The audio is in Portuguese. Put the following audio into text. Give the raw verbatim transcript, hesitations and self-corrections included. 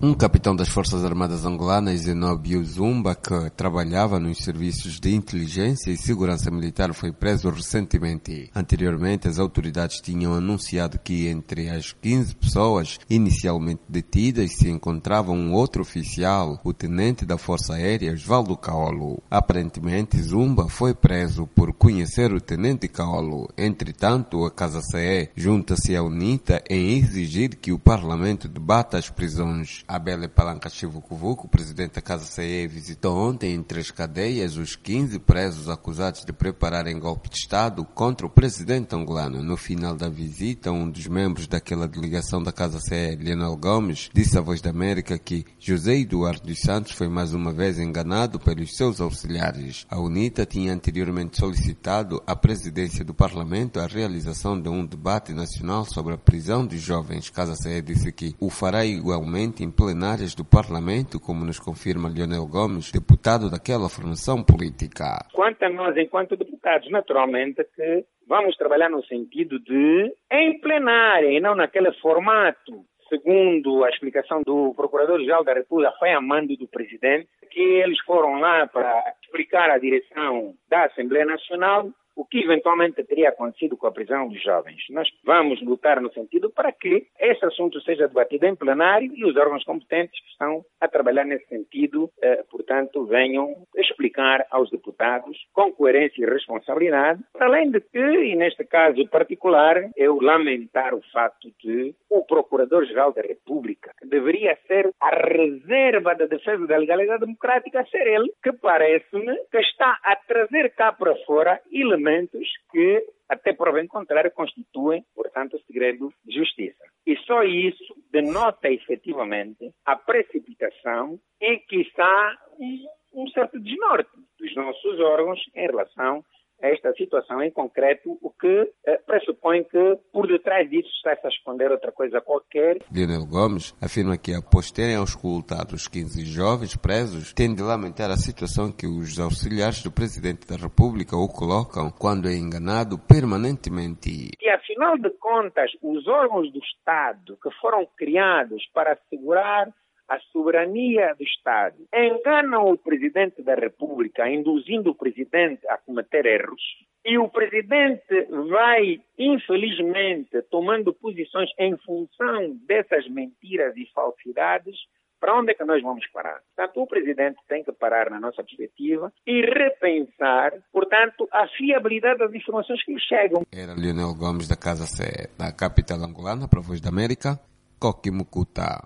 Um capitão das Forças Armadas angolanas, Zenobio Zumba, que trabalhava nos serviços de inteligência e segurança militar, foi preso recentemente. Anteriormente, as autoridades tinham anunciado que entre as quinze pessoas inicialmente detidas se encontrava um outro oficial, o tenente da Força Aérea, Osvaldo Caolo. Aparentemente, Zumba foi preso por conhecer o tenente Caolo. Entretanto, a Casa C E junta-se à UNITA em exigir que o Parlamento debata as prisões. Abele Palanca-Chivukuvuku, presidente da Casa C E, visitou ontem entre as cadeias os quinze presos acusados de prepararem golpe de Estado contra o presidente angolano. No final da visita, um dos membros daquela delegação da Casa C E, Lionel Gomes, disse à Voz da América que José Eduardo dos Santos foi mais uma vez enganado pelos seus auxiliares. A UNITA tinha anteriormente solicitado à presidência do Parlamento a realização de um debate nacional sobre a prisão dos jovens. Casa C E disse que o fará igualmente em plenárias do Parlamento, como nos confirma Lionel Gomes, deputado daquela formação política. Quanto a nós, enquanto deputados, naturalmente que vamos trabalhar no sentido de, em plenária e não naquele formato, segundo a explicação do Procurador-Geral da República, foi a mando do Presidente, que eles foram lá para explicar à direção da Assembleia Nacional o que eventualmente teria acontecido com a prisão dos jovens. Nós vamos lutar no sentido para que esse assunto seja debatido em plenário e os órgãos competentes que estão a trabalhar nesse sentido, eh, portanto, venham explicar aos deputados com coerência e responsabilidade, para além de que, e neste caso particular, eu lamentar o facto de o Procurador-Geral da República, que deveria ser a reserva da defesa da legalidade democrática, ser ele que parece-me que está a trazer cá para fora elementos que, até prova em contrário, constituem, portanto, segredo de justiça. E só isso denota, efetivamente, a precipitação e, quiçá, um, um certo desnorte dos nossos órgãos em relação a esta situação em concreto, o que eh, pressupõe que por detrás disso está-se a esconder outra coisa qualquer. Lionel Gomes afirma que, após terem auscultado os quinze jovens presos, tem de lamentar a situação que os auxiliares do Presidente da República o colocam quando é enganado permanentemente. E, afinal de contas, os órgãos do Estado que foram criados para assegurar a soberania do Estado enganam o Presidente da República, induzindo o Presidente a cometer erros, e o Presidente vai, infelizmente, tomando posições em função dessas mentiras e falsidades. Para onde é que nós vamos parar? Portanto, o Presidente tem que parar na nossa perspectiva e repensar, portanto, a fiabilidade das informações que lhe chegam. Era Lionel Gomes da Casa C E, da capital angolana, para a Voz da América, Coquimucuta.